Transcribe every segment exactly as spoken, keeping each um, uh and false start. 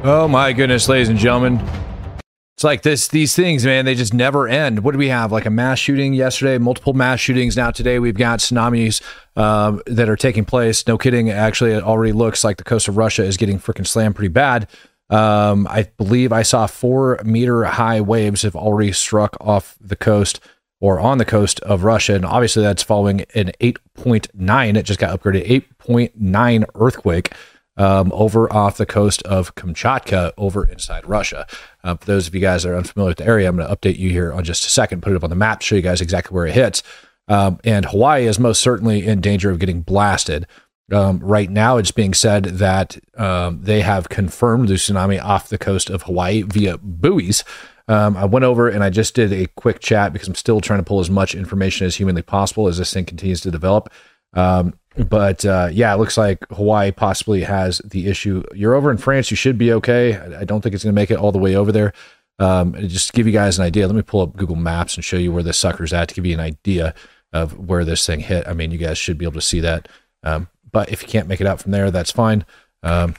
Oh my goodness, ladies and gentlemen. It's like this, these things, man, they just never end. What do we have? Like a mass shooting yesterday, multiple mass shootings. Now today we've got tsunamis um, that are taking place. No kidding. Actually, it already looks like the coast of Russia is getting freaking slammed pretty bad. Um, I believe I saw four meter high waves have already struck off the coast or on the coast of Russia. And obviously that's following an eight point nine. It just got upgraded, eight point nine earthquake. Um, over off the coast of Kamchatka over inside Russia. Uh, for those of you guys that are unfamiliar with the area, I'm going to update you here on just a second, put it up on the map, show you guys exactly where it hits. Um, and Hawaii is most certainly in danger of getting blasted. Um, right now, it's being said that um, they have confirmed the tsunami off the coast of Hawaii via buoys. Um, I went over and I just did a quick chat because I'm still trying to pull as much information as humanly possible as this thing continues to develop. Um, But uh, yeah, it looks like Hawaii possibly has the issue. You're over in France, you should be okay. I, I don't think it's going to make it all the way over there. Um, and just to give you guys an idea, let me pull up Google Maps and show you where this sucker's at to give you an idea of where this thing hit. I mean, you guys should be able to see that. Um, but if you can't make it out from there, that's fine. Um,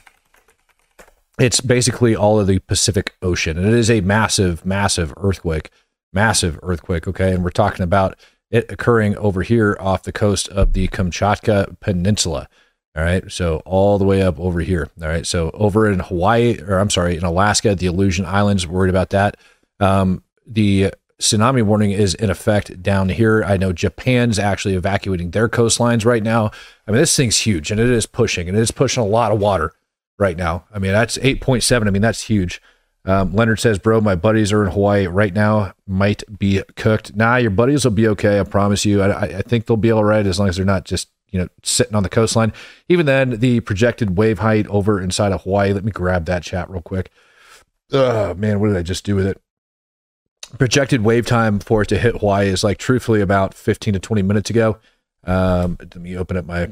it's basically all of the Pacific Ocean. And it is a massive, massive earthquake. Massive earthquake, okay? And we're talking about it occurring over here off the coast of the Kamchatka Peninsula. All right. So all the way up over here. All right. So over in Hawaii, or I'm sorry, in Alaska, the Aleutian Islands, worried about that. Um, the tsunami warning is in effect down here. I know Japan's actually evacuating their coastlines right now. I mean, this thing's huge and it is pushing and it is pushing a lot of water right now. I mean, that's eight point seven. I mean, that's huge. Um, Leonard says, bro, my buddies are in Hawaii right now, might be cooked. Nah, your buddies will be okay. I promise you. I, I think they'll be all right as long as they're not just, you know, sitting on the coastline. Even then, the projected wave height over inside of Hawaii, let me grab that chat real quick. Oh, man, what did I just do with it? Projected wave time for it to hit Hawaii is like truthfully about fifteen to twenty minutes ago. Um, let me open up my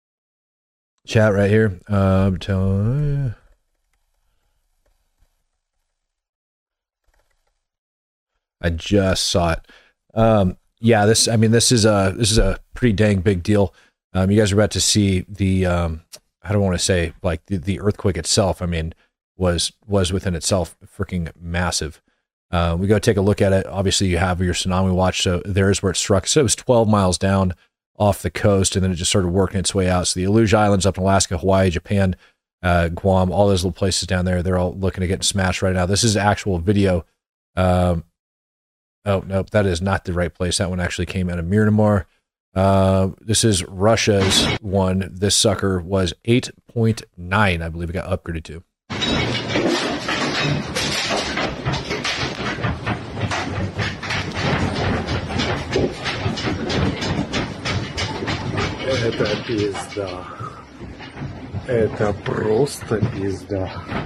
chat right here. Um, tell, I just saw it. Um, yeah, this, I mean, this is a, this is a pretty dang big deal. Um, you guys are about to see the, um, I don't want to say like the, the earthquake itself. I mean, was, was within itself freaking massive. Uh, we go take a look at it. Obviously you have your tsunami watch. So there's where it struck. So it was twelve miles down off the coast and then it just started working its way out. So the Aleutian Islands up in Alaska, Hawaii, Japan, uh, Guam, all those little places down there, they're all looking to get smashed right now. This is actual video. Um, Oh, nope, that is not the right place. That one actually came out of Myanmar. Uh, this is Russia's one. This sucker was eight point nine, I believe it got upgraded to. Это пизда. Это просто пизда.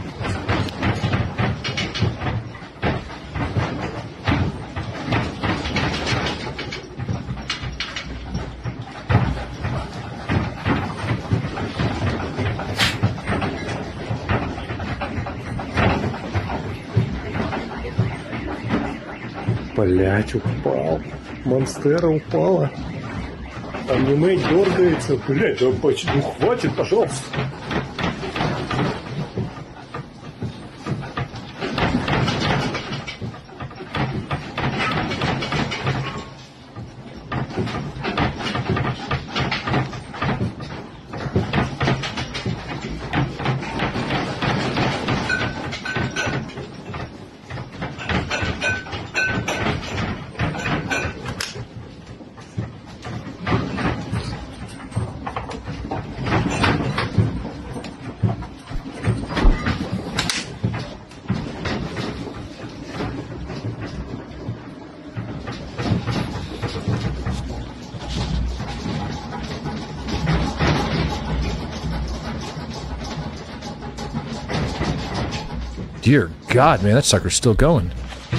Блять, упал. Монстера упала. Аниме дергается. Блять, да почти, ну хватит, пожалуйста. Dear God, man, that sucker's still going.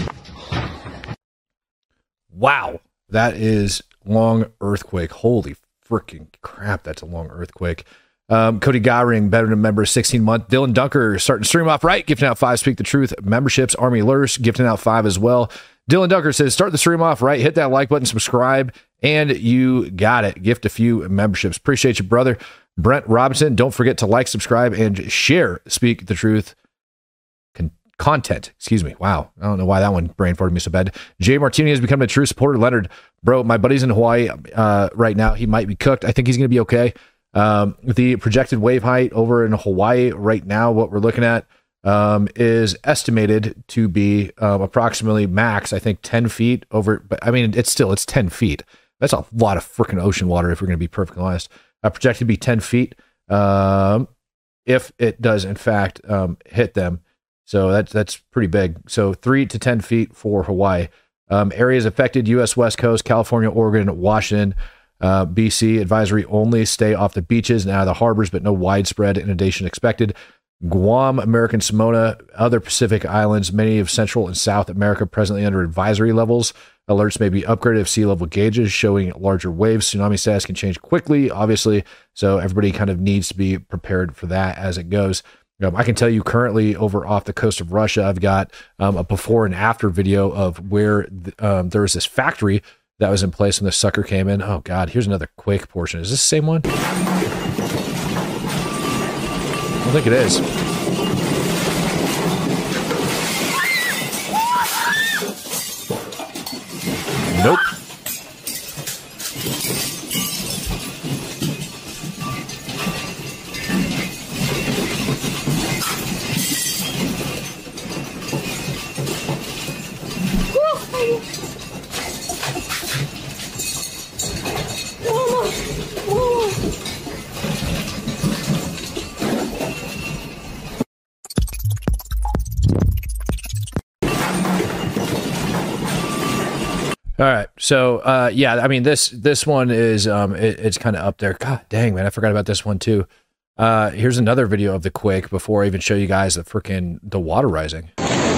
Wow. That is long earthquake. Holy freaking crap, that's a long earthquake. Um, Cody Gowring, veteran member, sixteen month. Dylan Dunker, starting to stream off right, gifting out five Speak the Truth memberships. Army Lurs, gifting out five as well. Dylan Dunker says, start the stream off right, hit that like button, subscribe, and you got it. Gift a few memberships. Appreciate you, brother. Brent Robinson, don't forget to like, subscribe, and share Speak the Truth content. Excuse me. Wow. I don't know why that one brain farted me so bad. Jay Martini has become a true supporter. Leonard, bro, my buddy's in Hawaii uh, right now. He might be cooked. I think he's going to be okay. Um, the projected wave height over in Hawaii right now, what we're looking at um, is estimated to be um, approximately max, I think, ten feet over. But I mean, it's still, it's ten feet. That's a lot of freaking ocean water, if we're going to be perfectly honest. Uh, projected to be ten feet um, if it does, in fact, um, hit them. So that's, that's pretty big. So three to ten feet for Hawaii. Um, areas affected: U S West Coast, California, Oregon, Washington, uh, B C. Advisory only: stay off the beaches and out of the harbors, but no widespread inundation expected. Guam, American Samoa, other Pacific islands, many of Central and South America presently under advisory levels. Alerts may be upgraded if sea level gauges showing larger waves. Tsunami status can change quickly, obviously, so everybody kind of needs to be prepared for that as it goes. Um, I can tell you currently over off the coast of Russia, I've got um, a before and after video of where th- um, there was this factory that was in place when the sucker came in. Oh, God, here's another quake portion. Is this the same one? I don't think it is. Nope. All right, so uh, yeah, I mean this this one is um, it, it's kind of up there. God dang, man, I forgot about this one too. Uh, here's another video of the quake before I even show you guys the freaking the water rising.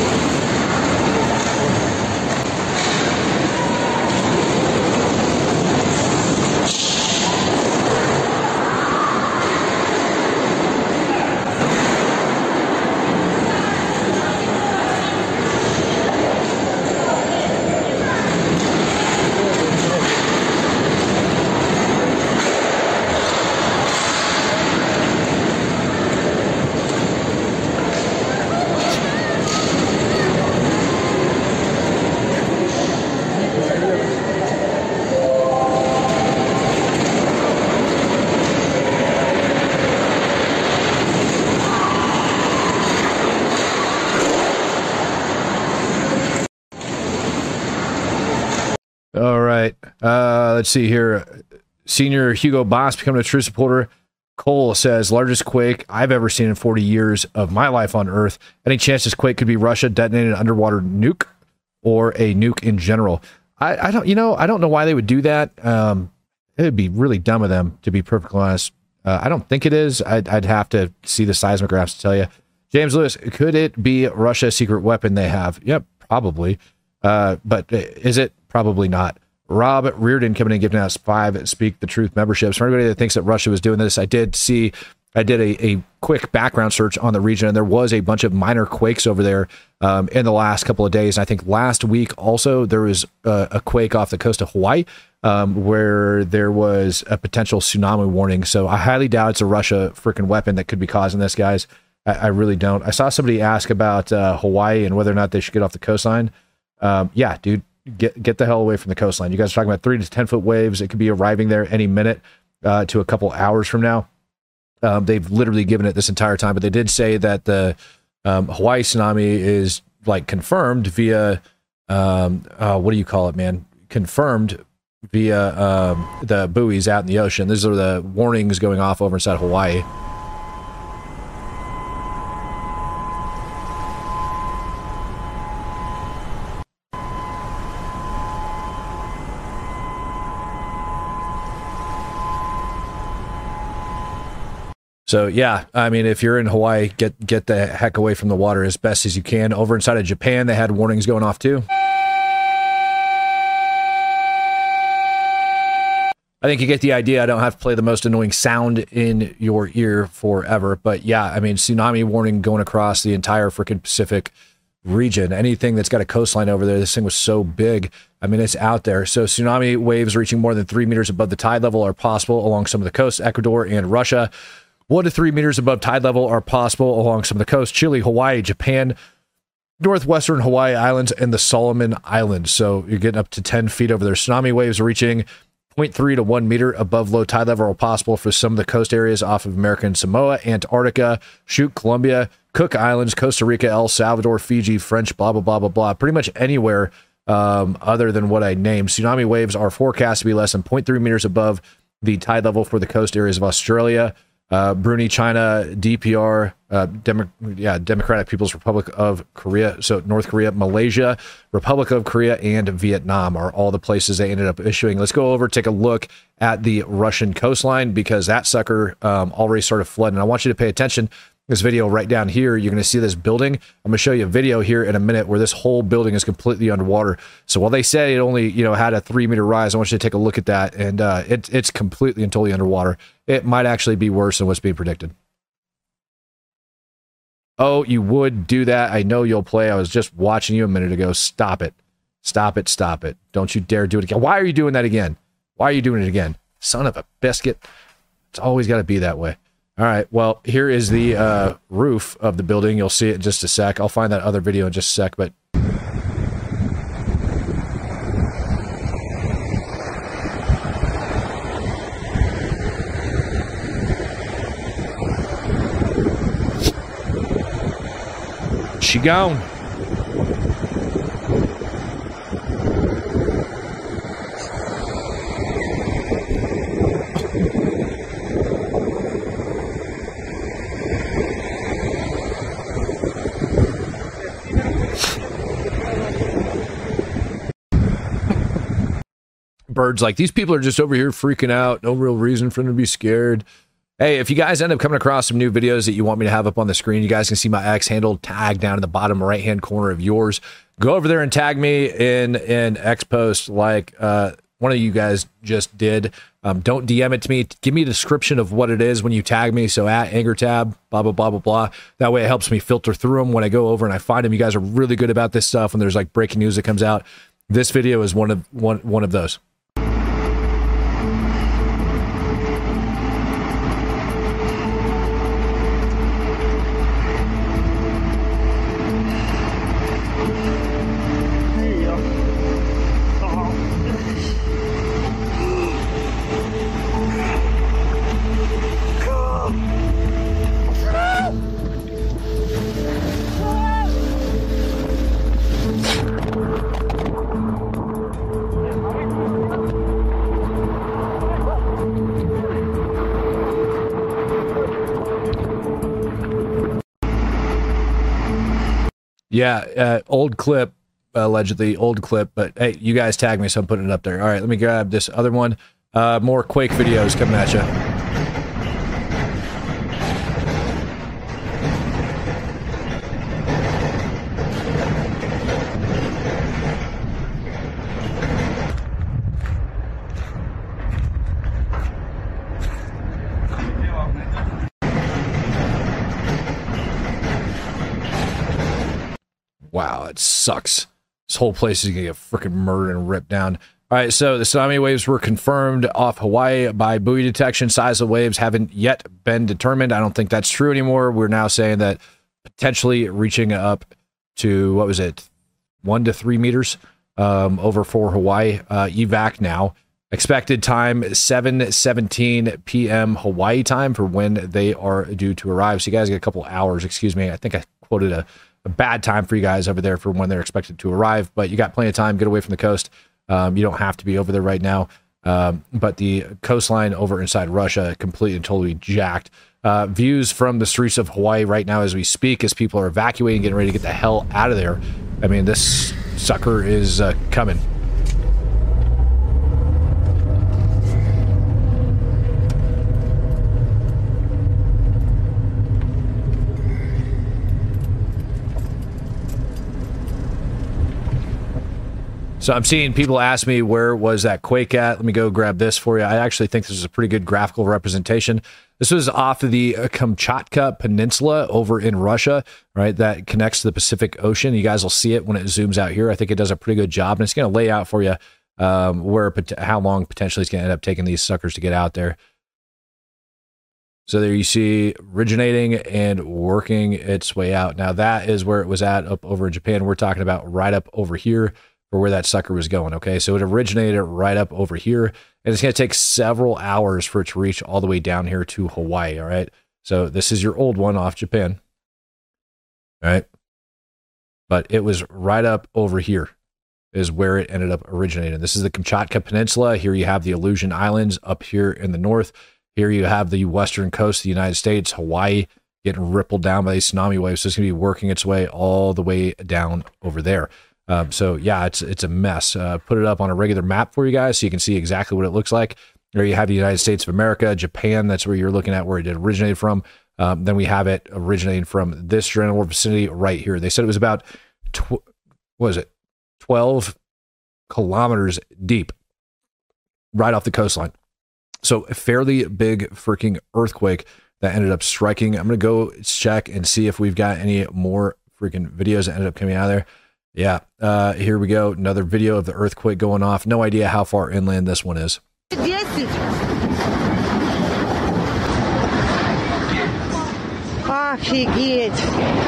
All right. Uh, let's see here. Senior Hugo Boss becoming a true supporter. Cole says, largest quake I've ever seen in forty years of my life on Earth. Any chance this quake could be Russia detonating an underwater nuke or a nuke in general? I, I don't, you know, I don't know why they would do that. Um, it would be really dumb of them, to be perfectly honest. Uh, I don't think it is. I'd, I'd have to see the seismographs to tell you. James Lewis, could it be Russia's secret weapon they have? Yep, probably. Uh, but is it? Probably not. Rob Reardon coming in giving us five Speak the Truth memberships. For anybody that thinks that Russia was doing this, I did see, I did a, a quick background search on the region, and there was a bunch of minor quakes over there um, in the last couple of days. And I think last week also there was a, a quake off the coast of Hawaii um, where there was a potential tsunami warning. So I highly doubt it's a Russia freaking weapon that could be causing this, guys. I, I really don't. I saw somebody ask about uh, Hawaii and whether or not they should get off the coastline. Um, yeah, dude. Get get the hell away from the coastline. You guys are talking about three to ten foot waves. It could be arriving there any minute uh, to a couple hours from now. Um, they've literally given it this entire time, but they did say that the um, Hawaii tsunami is like confirmed via um, uh, what do you call it, man? Confirmed via um, the buoys out in the ocean. These are the warnings going off over inside Hawaii. So yeah, I mean, if you're in Hawaii, get get the heck away from the water as best as you can. Over inside of Japan, they had warnings going off too. I think you get the idea. I don't have to play the most annoying sound in your ear forever. But yeah, I mean, tsunami warning going across the entire freaking Pacific region. Anything that's got a coastline over there, this thing was so big. I mean, it's out there. So tsunami waves reaching more than three meters above the tide level are possible along some of the coasts, Ecuador and Russia. One to three meters above tide level are possible along some of the coasts, Chile, Hawaii, Japan, northwestern Hawaii Islands and the Solomon Islands. So you're getting up to ten feet over there. Tsunami waves reaching zero point three to one meter above low tide level are possible for some of the coast areas off of American Samoa, Antarctica, Shoot, Colombia, Cook Islands, Costa Rica, El Salvador, Fiji, French, blah, blah, blah, blah, blah. Pretty much anywhere um, other than what I named. Tsunami waves are forecast to be less than zero point three meters above the tide level for the coast areas of Australia, uh, Brunei, China, D P R, uh, Demo- yeah, Democratic People's Republic of Korea, so North Korea, Malaysia, Republic of Korea, and Vietnam are all the places they ended up issuing. Let's go over, take a look at the Russian coastline, because that sucker um, already started flooding. I want you to pay attention. This video right down here, you're going to see this building. I'm going to show you a video here in a minute where this whole building is completely underwater. So while they say it only, you know, had a three meter rise, I want you to take a look at that, and uh, it, it's completely and totally underwater. It might actually be worse than what's being predicted. Oh, you would do that. I know you'll play. I was just watching you a minute ago. Stop it. Stop it. Stop it. Don't you dare do it again. Why are you doing that again? Why are you doing it again? Son of a biscuit. It's always got to be that way. All right, well, here is the uh, roof of the building. You'll see it in just a sec. I'll find that other video in just a sec, but... She gone. Birds like, these people are just over here freaking out. No real reason for them to be scared. Hey, if you guys end up coming across some new videos that you want me to have up on the screen, you guys can see my X handle tag down in the bottom right hand corner of yours. Go over there and tag me in an X post like uh, one of you guys just did. Um, don't D M it to me. Give me a description of what it is when you tag me. So at AngerTab, blah, blah, blah, blah, blah. That way it helps me filter through them when I go over and I find them. You guys are really good about this stuff when there's like breaking news that comes out. This video is one of one one of those. Yeah, uh, old clip, allegedly old clip, but hey, you guys tag me, so I'm putting it up there. All right, let me grab this other one. Uh, more Quake videos coming at you. Wow, it sucks. This whole place is going to get freaking murdered and ripped down. All right, so the tsunami waves were confirmed off Hawaii by buoy detection. Size of waves haven't yet been determined. I don't think that's true anymore. We're now saying that potentially reaching up to, what was it, one to three meters um, over for Hawaii. Uh, evac now. Expected time, seven seventeen p m Hawaii time for when they are due to arrive. So you guys get a couple hours, excuse me. I think I quoted a a bad time for you guys over there for when they're expected to arrive, but you got plenty of time. Get away from the coast. Um, you don't have to be over there right now. Um, but the coastline over inside Russia, completely and totally jacked. Uh, views from the streets of Hawaii right now as we speak, as people are evacuating, getting ready to get the hell out of there. I mean, this sucker is uh, coming. So I'm seeing people ask me, where was that quake at? Let me go grab this for you. I actually think this is a pretty good graphical representation. This was off of the Kamchatka Peninsula over in Russia, right? That connects to the Pacific Ocean. You guys will see it when it zooms out here. I think it does a pretty good job, and it's going to lay out for you um, where how long potentially it's going to end up taking these suckers to get out there. So there you see originating and working its way out. Now that is where it was at up over in Japan. We're talking about right up over here for where that sucker was going. Okay, so it originated right up over here, and it's going to take several hours for it to reach all the way down here to Hawaii. All right, so this is your old one off Japan. All right, but it was right up over here is where it ended up originating. This is the Kamchatka Peninsula. Here you have the Aleutian Islands up here in the north. Here you have the western coast of the United States, Hawaii, getting rippled down by these tsunami waves. So it's going to be working its way all the way down over there. Um, so yeah, it's it's a mess. Uh, put it up on a regular map for you guys so you can see exactly what it looks like. There you have the United States of America, Japan. That's where you're looking at where it originated from. Um, then we have it originating from this general vicinity right here. They said it was about, tw- what was it, twelve kilometers deep right off the coastline. So a fairly big freaking earthquake that ended up striking. I'm going to go check and see if we've got any more freaking videos that ended up coming out of there. Yeah, uh, here we go. Another video of the earthquake going off. No idea how far inland this one is. Офигеть!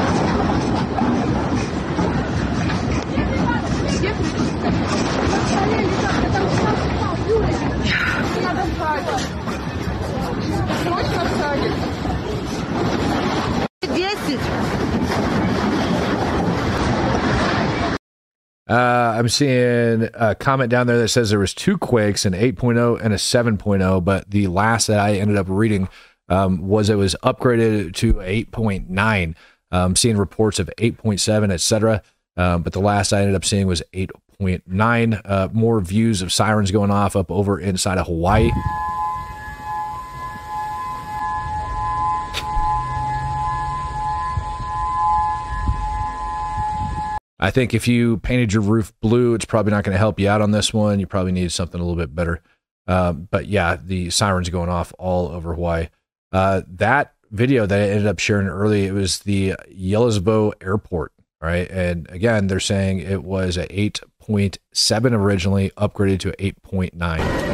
Uh, I'm seeing a comment down there that says there was two quakes, an eight point oh and a seven point oh, but the last that I ended up reading um, was it was upgraded to eight point nine. Um, seeing reports of eight point seven, et cetera. Um, but the last I ended up seeing was eight point nine. Uh, more views of sirens going off up over inside of Hawaii. I think if you painted your roof blue, it's probably not going to help you out on this one. You probably need something a little bit better. Um, but yeah, the sirens going off all over Hawaii. Uh, that video that I ended up sharing early, it was the Yellowsville Airport, right? And again, they're saying it was a eight point seven originally, upgraded to eight point nine.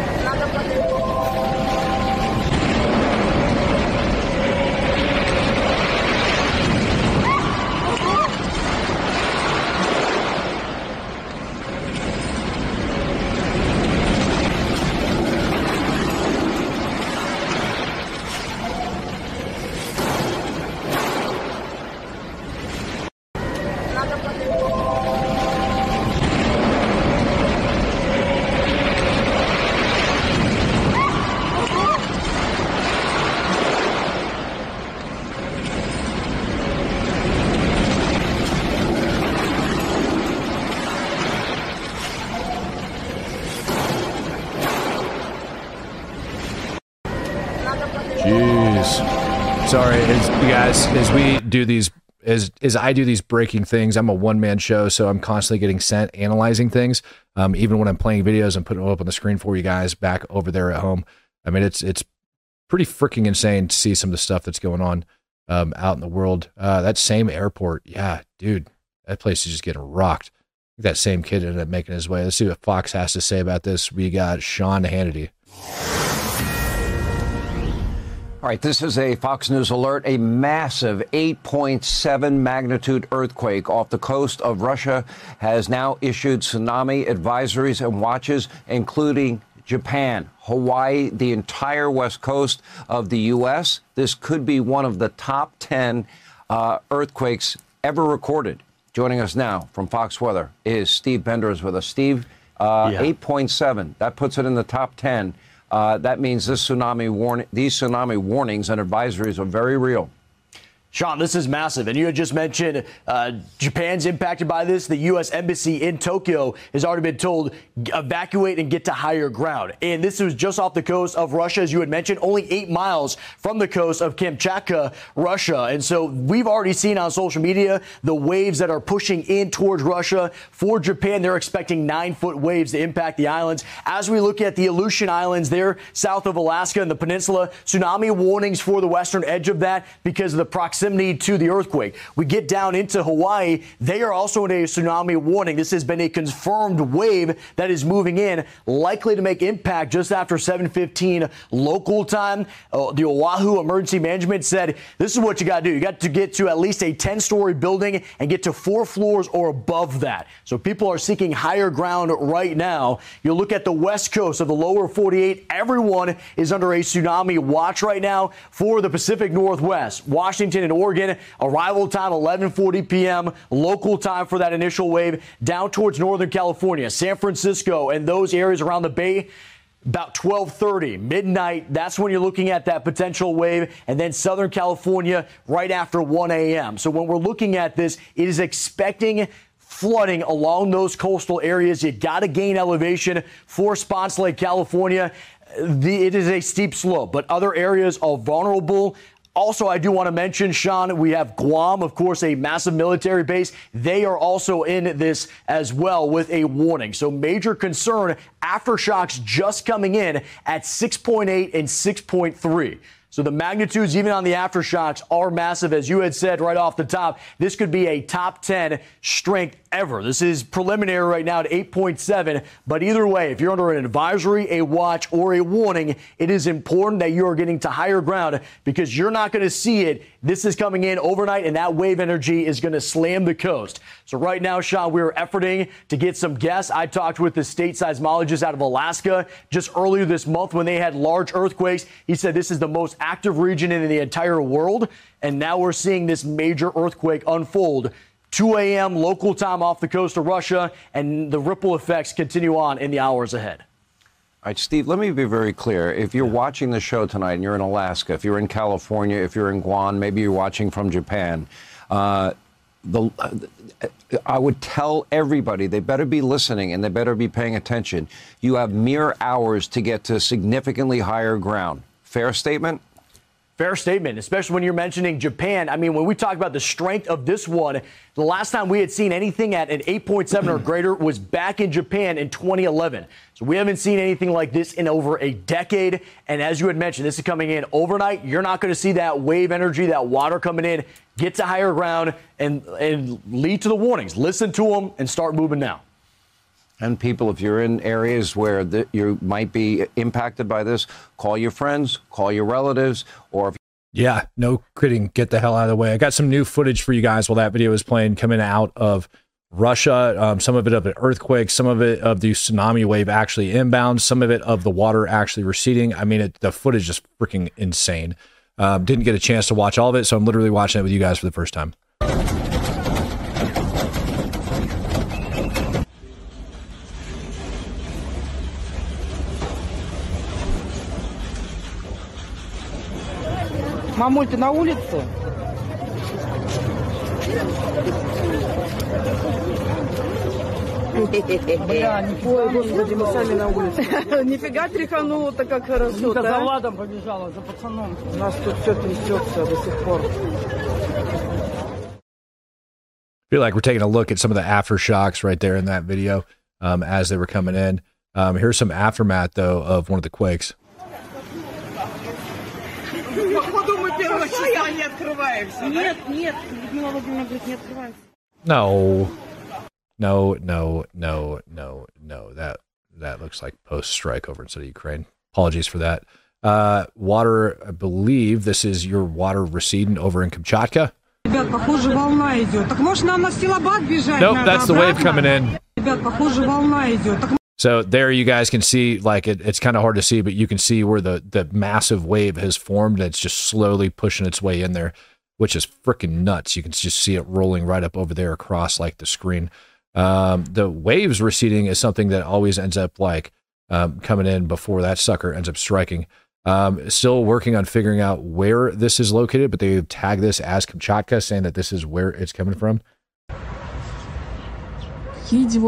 Jeez. Sorry, as, you guys, as we do these, as, as I do these breaking things, I'm a one-man show, so I'm constantly getting sent analyzing things. Um, even when I'm playing videos and putting them up on the screen for you guys back over there at home. I mean, it's it's pretty freaking insane to see some of the stuff that's going on um, out in the world. Uh, that same airport, yeah, dude, that place is just getting rocked. I think that same kid ended up making his way. Let's see what Fox has to say about this. We got Sean Hannity. All right, this is a Fox News alert. A massive eight point seven magnitude earthquake off the coast of Russia has now issued tsunami advisories and watches, including Japan, Hawaii, the entire west coast of the U S. This could be one of the top ten uh, earthquakes ever recorded. Joining us now from Fox Weather is Steve Bender is with us. Steve, uh, yeah. eight point seven, that puts it in the top ten. Uh, that means this tsunami warn- these tsunami warnings and advisories are very real. Sean, this is massive. And you had just mentioned uh, Japan's impacted by this. The U S Embassy in Tokyo has already been told evacuate and get to higher ground. And this was just off the coast of Russia, as you had mentioned, only eight miles from the coast of Kamchatka, Russia. And so we've already seen on social media the waves that are pushing in towards Russia. For Japan, they're expecting nine-foot waves to impact the islands. As we look at the Aleutian Islands there, south of Alaska and the peninsula, tsunami warnings for the western edge of that because of the proximity proximity to the earthquake. We get down into Hawaii. They are also in a tsunami warning. This has been a confirmed wave that is moving in, likely to make impact just after seven fifteen local time. Uh, the Oahu Emergency Management said this is what you got to do. You got to get to at least a ten-story building and get to four floors or above that. So people are seeking higher ground right now. You look at the west coast of the lower forty-eight. Everyone is under a tsunami watch right now for the Pacific Northwest. Washington and Oregon, arrival time eleven forty p.m. local time for that initial wave. Down towards Northern California, San Francisco, and those areas around the Bay, about twelve thirty, midnight. That's when you're looking at that potential wave. And then Southern California right after one a.m. So when we're looking at this, it is expecting flooding along those coastal areas. You got to gain elevation for spots like California. The, it is a steep slope, but other areas are vulnerable. Also, I do want to mention, Sean, we have Guam, of course, a massive military base. They are also in this as well with a warning. So major concern, aftershocks just coming in at six point eight and six point three. So the magnitudes, even on the aftershocks, are massive. As you had said right off the top, this could be a top ten strength ever. This is preliminary right now at eight point seven. But either way, if you're under an advisory, a watch, or a warning, it is important that you are getting to higher ground because you're not going to see it. This is coming in overnight, and that wave energy is going to slam the coast. So right now, Sean, we're efforting to get some guests. I talked with the state seismologist out of Alaska just earlier this month when they had large earthquakes. He said this is the most active region in the entire world, and now we're seeing this major earthquake unfold. two a.m. local time off the coast of Russia, and the ripple effects continue on in the hours ahead. All right, Steve, let me be very clear. If you're watching the show tonight and you're in Alaska, if you're in California, if you're in Guam, maybe you're watching from Japan, uh, the, uh, I would tell everybody they better be listening and they better be paying attention. You have mere hours to get to significantly higher ground. Fair statement? Fair statement, especially when you're mentioning Japan. I mean, when we talk about the strength of this one, the last time we had seen anything at an eight point seven or greater was back in Japan in twenty eleven. So we haven't seen anything like this in over a decade. And as you had mentioned, this is coming in overnight. You're not going to see that wave energy, that water coming in, get to higher ground and, and lead to the warnings. Listen to them and start moving now. And people, if you're in areas where the, you might be impacted by this, call your friends, call your relatives, or if Yeah, no kidding. Get the hell out of the way. I got some new footage for you guys while that video is playing coming out of Russia. Um, some of it of an earthquake, some of it of the tsunami wave actually inbound, some of it of the water actually receding. I mean, it, the footage is freaking insane. Um, didn't get a chance to watch all of it, so I'm literally watching it with you guys for the first time. Мамуль, ты на улице? Бля, ой, господи, мы сами на улице. Нифига тряхануло-то как хорошо, да? За Владом побежала, за пацаном. У нас тут все трясется до сих пор. I feel like we're taking a look at some of the aftershocks right there in that video um, as they were coming in. Um, here's some aftermath, though, of one of the quakes. No, no, no, no, no, no. That that looks like post-strike over instead of Ukraine. Apologies for that. Uh, water, I believe this is your water receding over in Kamchatka. Nope, that's the wave coming in. So there you guys can see, like, it, it's kind of hard to see, but you can see where the, the massive wave has formed, and it's just slowly pushing its way in there, which is freaking nuts. You can just see it rolling right up over there across, like, the screen. Um, the waves receding is something that always ends up, like, um, coming in before that sucker ends up striking. Um, still working on figuring out where this is located, but they tag this as Kamchatka, saying that this is where it's coming from. These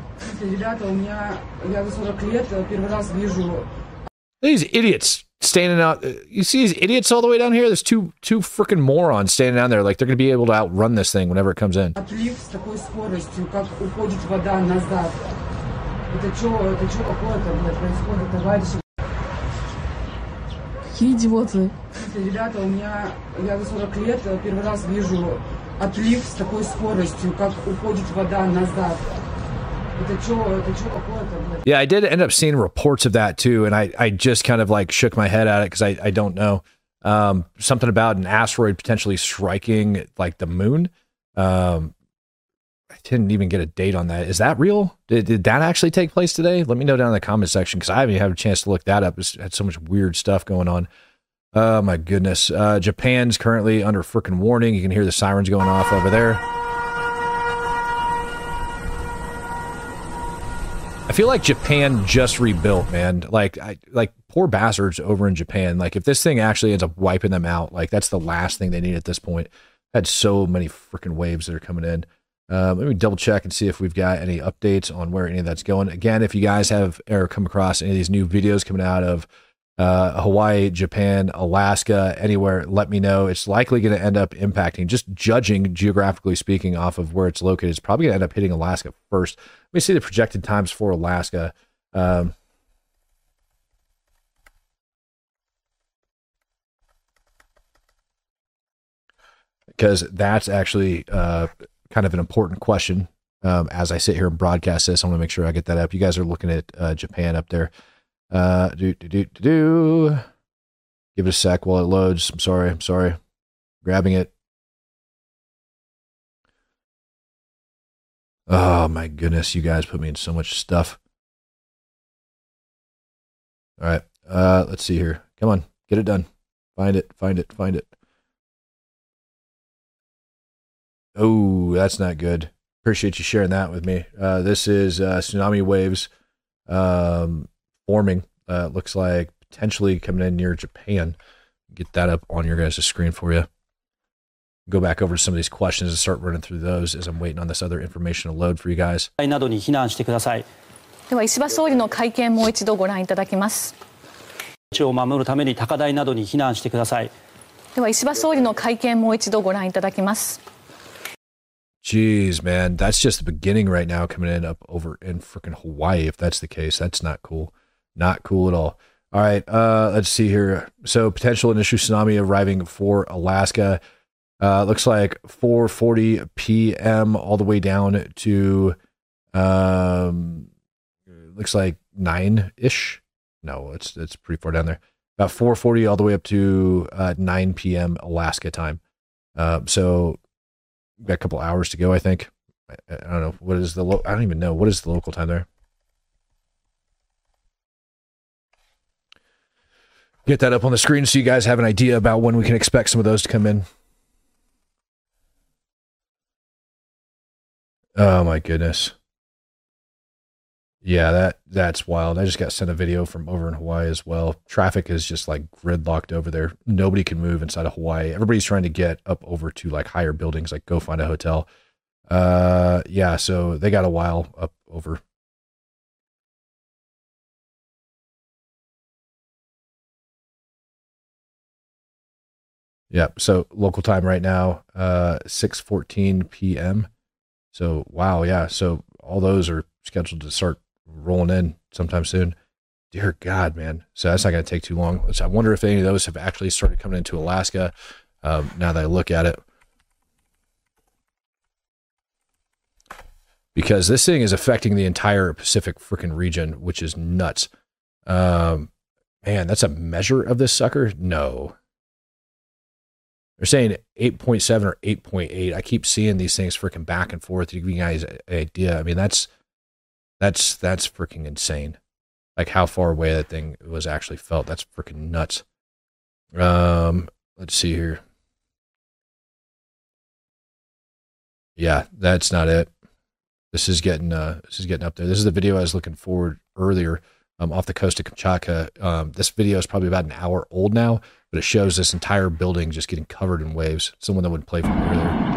idiots standing out. You see these idiots all the way down here? There's two two freaking morons standing down there like they're going to be able to outrun this thing whenever it comes in. смысле, ребята, у меня, я за сорок лет первый раз вижу отлив с такой скоростью, как уходит вода назад. Это что, это что такое-то? Yeah, I did end up seeing reports of that too, and I, I just kind of like shook my head at it because I, I don't know. Um, something about an asteroid potentially striking like the moon. Um, I didn't even get a date on that. Is that real? Did, did that actually take place today? Let me know down in the comment section because I haven't had a chance to look that up. It's had so much weird stuff going on. Oh my goodness. Uh, Japan's currently under freaking warning. You can hear the sirens going off over there. I feel like Japan just rebuilt, man. Like, I, like poor bastards over in Japan. Like, if this thing actually ends up wiping them out, like that's the last thing they need at this point. Had so many freaking waves that are coming in. Um, let me double check and see if we've got any updates on where any of that's going. Again, if you guys have ever come across any of these new videos coming out of uh, Hawaii, Japan, Alaska, anywhere, let me know. It's likely going to end up impacting, just judging geographically speaking off of where it's located. It's probably going to end up hitting Alaska first. Let me see the projected times for Alaska. Um, because that's actually uh, kind of an important question. Um, as I sit here and broadcast this, I want to make sure I get that up. You guys are looking at uh, Japan up there. Uh, do, do, do, do, do. Give it a sec while it loads. I'm sorry. I'm sorry. Grabbing it. Oh my goodness. You guys put me in so much stuff. All right. Uh, let's see here. Come on. Get it done. Find it. Find it. Find it. Oh, that's not good. Appreciate you sharing that with me. Uh, this is uh, tsunami waves um, forming. Uh, looks like potentially coming in near Japan. Get that up on your guys' screen for you. Go back over to some of these questions and start running through those as I'm waiting on this other information to load for you guys. などに避難してください。 では石破総理の会見もう一度ご覧いただきます。 命を守るために高台などに避難してください。 では石破総理の会見もう一度ご覧いただきます。 Jeez, man, that's just the beginning right now coming in up over in freaking Hawaii. If that's the case, that's not cool. Not cool at all. All right, uh, let's see here. So potential initial tsunami arriving for Alaska. Uh, looks like four forty p m all the way down to, um, looks like nine-ish. No, it's it's pretty far down there. About four forty all the way up to uh, nine p m Alaska time. Uh, so we've got a couple hours to go, I think. I, I don't know. What is the, lo- I don't even know. What is the local time there? Get that up on the screen so you guys have an idea about when we can expect some of those to come in. Oh my goodness. Yeah, that that's wild. I just got sent a video from over in Hawaii as well. Traffic is just like gridlocked over there. Nobody can move inside of Hawaii. Everybody's trying to get up over to like higher buildings, like go find a hotel. Uh, yeah, so they got a while up over. Yep. So local time right now, uh, six fourteen p m So, wow. Yeah. So all those are scheduled to start rolling in sometime soon. Dear God, man. So that's not going to take too long. So I wonder if any of those have actually started coming into Alaska. Um, now that I look at it, because this thing is affecting the entire Pacific freaking region, which is nuts. Um, man, that's a measure of this sucker. No, they're saying eight point seven or eight point eight. I keep seeing these things freaking back and forth to give you guys an idea. I mean, that's, that's, that's freaking insane. Like how far away that thing was actually felt. That's freaking nuts. Um, let's see here. Yeah, that's not it. This is getting, uh, this is getting up there. This is the video I was looking forward earlier, um, off the coast of Kamchatka. Um, this video is probably about an hour old now, but it shows this entire building just getting covered in waves. It's the one that would play from earlier.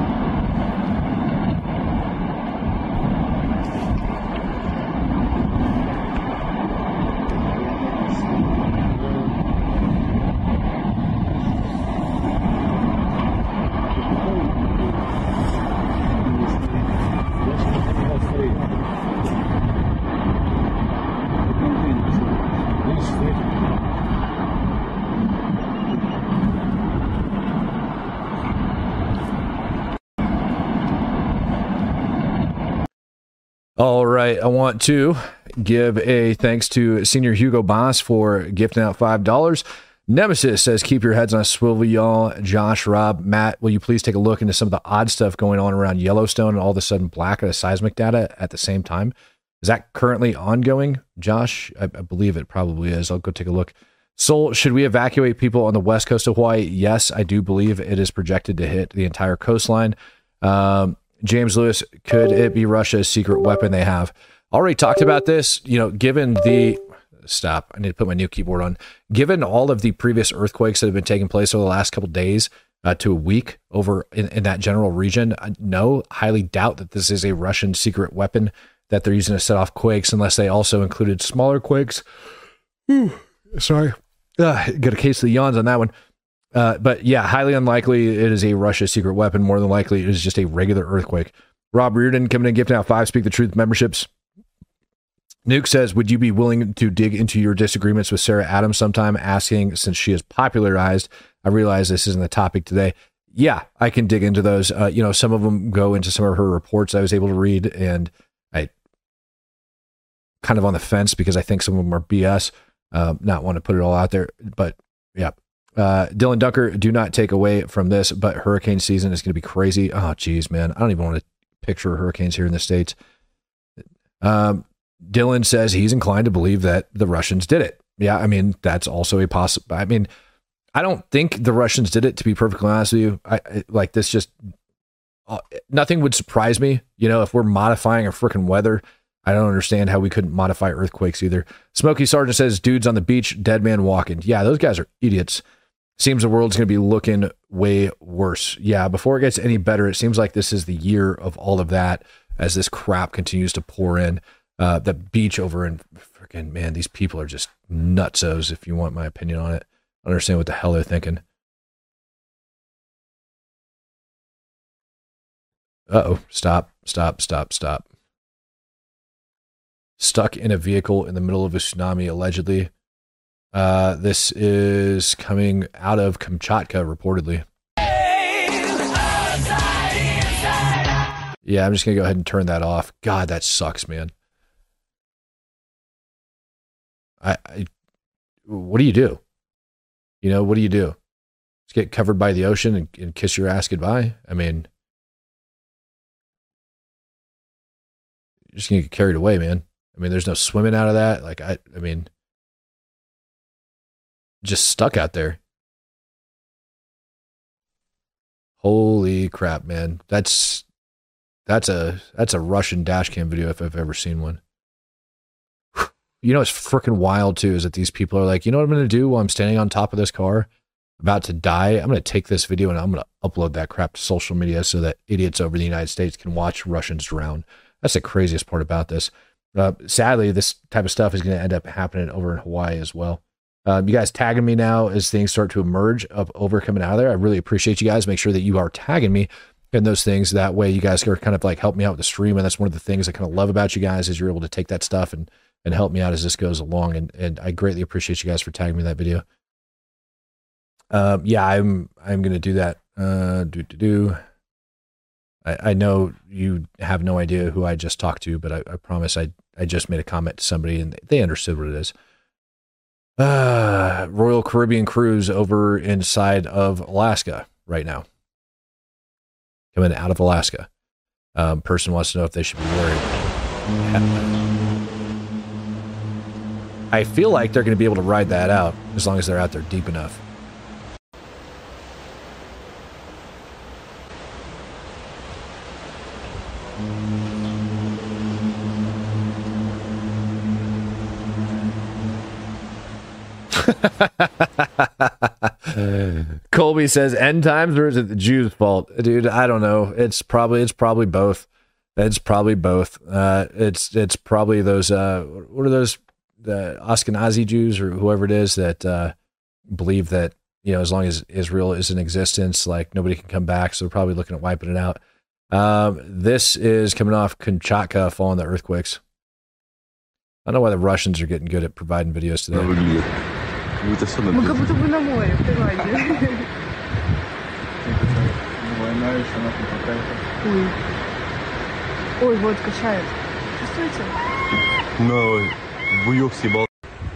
All right. I want to give a thanks to Senior Hugo Boss for gifting out five dollars. Nemesis says, keep your heads on a swivel, y'all. Josh, Rob, Matt, will you please take a look into some of the odd stuff going on around Yellowstone and all of a sudden black at a seismic data at the same time? Is that currently ongoing? Josh, I, I believe it probably is. I'll go take a look. Soul, should we evacuate people on the west coast of Hawaii? Yes, I do believe it is projected to hit the entire coastline. Um, James Lewis, could it be Russia's secret weapon they have? Already talked about this, you know, given the, stop, I need to put my new keyboard on. Given all of the previous earthquakes that have been taking place over the last couple of days uh, to a week over in, in that general region, I no, highly doubt that this is a Russian secret weapon that they're using to set off quakes, unless they also included smaller quakes. Whew, sorry. Uh, get a case of the yawns on that one. Uh, but yeah, highly unlikely it is a Russia secret weapon. More than likely it is just a regular earthquake. Rob Reardon coming in, gifting out five Speak the Truth memberships. Nuke says, would you be willing to dig into your disagreements with Sarah Adams sometime? Asking, since she is popularized, I realize this isn't the topic today. Yeah, I can dig into those. Uh, you know, some of them go into some of her reports I was able to read, and I kind of on the fence because I think some of them are B S. Uh, not want to put it all out there, but yeah. Uh, Dylan Dunker, do not take away from this, but hurricane season is going to be crazy. Oh, geez, man. I don't even want to picture hurricanes here in the States. Um, Dylan says he's inclined to believe that the Russians did it. Yeah, I mean, that's also a possible. I mean, I don't think the Russians did it, to be perfectly honest with you. I, I like this just, uh, nothing would surprise me. You know, if we're modifying our freaking weather, I don't understand how we couldn't modify earthquakes either. Smokey Sargent says, dudes on the beach, dead man walking. Yeah, those guys are idiots. Seems the world's going to be looking way worse. Yeah, before it gets any better, it seems like this is the year of all of that as this crap continues to pour in. Uh, the beach over in freaking, man, these people are just nutsos, if you want my opinion on it. I don't understand what the hell they're thinking. Uh-oh, stop, stop, stop, stop. Stuck in a vehicle in the middle of a tsunami, allegedly. Uh, this is coming out of Kamchatka, reportedly. Yeah, I'm just going to go ahead and turn that off. God, that sucks, man. I, I, what do you do? You know, what do you do? Just get covered by the ocean and, and kiss your ass goodbye? I mean, you're just going to get carried away, man. I mean, there's no swimming out of that. Like, I, I mean... just stuck out there. Holy crap, man. That's that's a that's a Russian dash cam video if I've ever seen one. You know, it's freaking wild too, is that these people are like, you know what I'm going to do while I'm standing on top of this car about to die? I'm going to take this video and I'm going to upload that crap to social media so that idiots over the United States can watch Russians drown. That's the craziest part about this. Uh, sadly, this type of stuff is going to end up happening over in Hawaii as well. Um, you guys tagging me now as things start to emerge of over coming out of there. I really appreciate you guys. Make sure that you are tagging me in those things. That way you guys are kind of like help me out with the stream. And that's one of the things I kind of love about you guys is you're able to take that stuff and, and help me out as this goes along. And, and I greatly appreciate you guys for tagging me in that video. Um, yeah, I'm, I'm going to do that. Uh, do, do, do. I, I know you have no idea who I just talked to, but I, I promise I, I just made a comment to somebody and they understood what it is. Uh, Royal Caribbean cruise over inside of Alaska right now. Coming out of Alaska. Um, person wants to know if they should be worried. I feel like they're going to be able to ride that out as long as they're out there deep enough. Colby says end times, or is it the Jews' fault? Dude, I don't know. It's probably it's probably both. It's probably both. Uh, it's it's probably those uh, what are those the Ashkenazi Jews or whoever it is that uh, believe that, you know, as long as Israel is in existence, like nobody can come back. So they're probably looking at wiping it out. Um, this is coming off Kamchatka following the earthquakes. I don't know why the Russians are getting good at providing videos today. Мы как будто бы на море, в Таиланде. Ой. Ой, вот качает. Танцуйте. No, буёк съебал.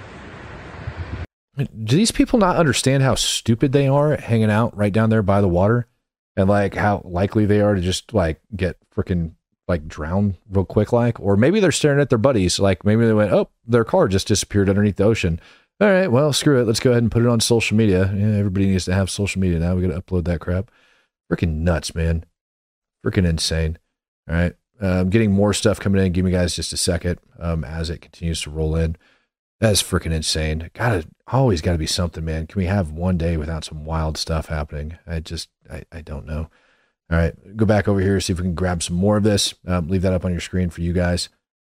Do these people not understand how stupid they are hanging out right down there by the water, and like how likely they are to just like get freaking like drown real quick, like, or maybe they're staring at their buddies, like maybe they went, oh, their car just disappeared underneath the ocean. All right, well, screw it. Let's go ahead and put it on social media. Yeah, everybody needs to have social media now. We got to upload that crap. Freaking nuts, man. Freaking insane. All right. Uh, I'm getting more stuff coming in. Give me guys just a second um, as it continues to roll in. That's freaking insane. Gotta, always got to be something, man. Can we have one day without some wild stuff happening? I just, I, I don't know. All right. Go back over here, see if we can grab some more of this. Um, leave that up on your screen for you guys.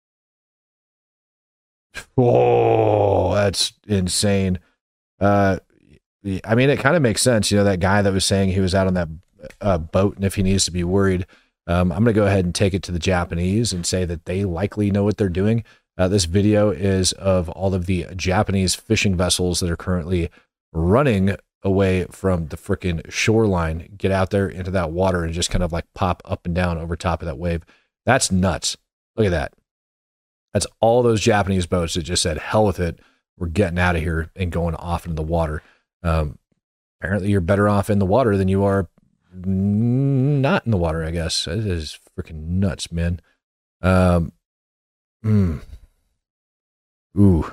Oh, that's insane. Uh, I mean, it kind of makes sense. You know, that guy that was saying he was out on that uh, boat, and if he needs to be worried, um, I'm going to go ahead and take it to the Japanese and say that they likely know what they're doing. Uh, this video is of all of the Japanese fishing vessels that are currently running away from the freaking shoreline. Get out there into that water and just kind of like pop up and down over top of that wave. That's nuts. Look at that. That's all those Japanese boats that just said, hell with it. We're getting out of here and going off into the water. Um, apparently you're better off in the water than you are not in the water, I guess. It is freaking nuts, man. Um, mm. Ooh.